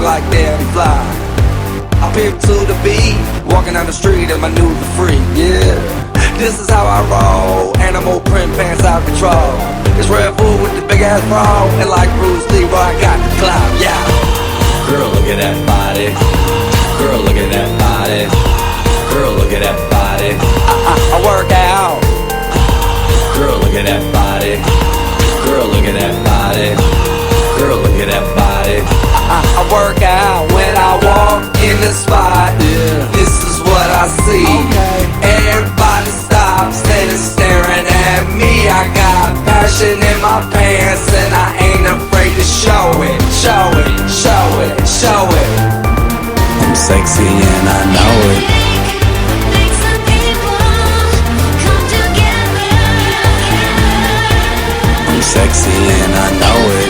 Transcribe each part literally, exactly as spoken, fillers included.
like Daddy Fly. I pimp to the beat, walking down the street and my new the free, yeah. This is how I roll, animal print pants out of control. It's Red Bull with the big ass bra, and like Bruce Lee, I got the clout, yeah. Girl, look at that body. Girl, look at that body. Girl, look at that body. I, I, I work out. Girl, look at that body. Girl, look at that body. Girl, look at that body. I, I, I work out when I walk in the spot. Yeah. This is what I see. Okay. Everybody stops, they just staring at me. I got passion in my pants and I ain't afraid to show it. Show it, show it, show it. I'm sexy and I know it. I'm sexy and I know it.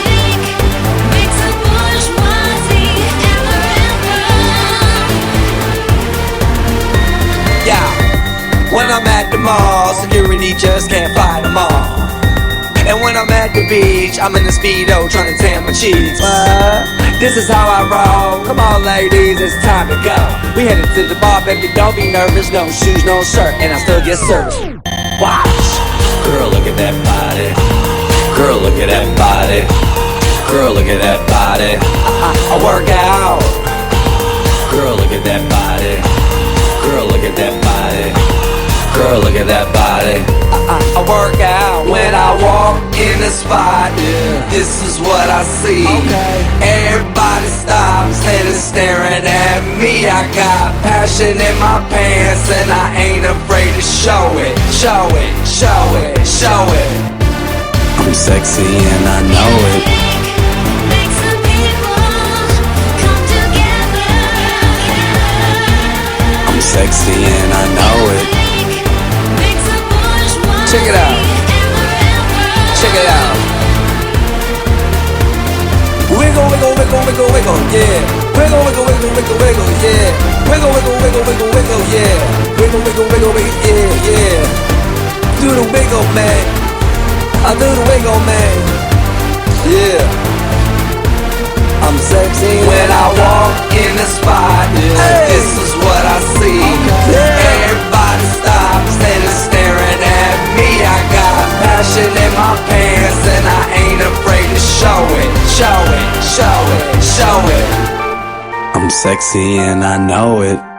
Yeah, when I'm at the mall, security just can't fight them all. And when I'm at the beach, I'm in the Speedo trying to tan my cheeks. What? This is how I roll. Come on ladies, it's time to go. We headed to the bar, baby, don't be nervous. No shoes, no shirt, and I still get service. Watch. Girl, look at that body. Girl, look at that body. Girl, look at that body. I, I, I work out. Girl, look at that body. Girl, look at that body. Girl, look at that body. I, I, I work out when I walk in the spot. Yeah. This is what I see. Okay. Everybody stops, they just staring at me. I got passion in my pants and I ain't afraid to show it. Show it, show it, show it. I'm sexy and I know it. I'm sexy and I know it. Check it out. Check it out. Wiggle, wiggle, wiggle, wiggle, wiggle, yeah. Wiggle, wiggle, wiggle, wiggle, wiggle, yeah. Wiggle, wiggle, wiggle, wiggle, wiggle, yeah. Wiggle, wiggle, wiggle, wiggle, yeah, yeah. Do the wiggle, man. I do the wiggle, man. Yeah. I'm sexy when I walk in the spot. Yeah. Hey. This is what I see. Okay. Yeah. Everybody stops, they just staring at me. I got passion in my pants and I ain't afraid to show it. Show it, show it, show it. I'm sexy and I know it.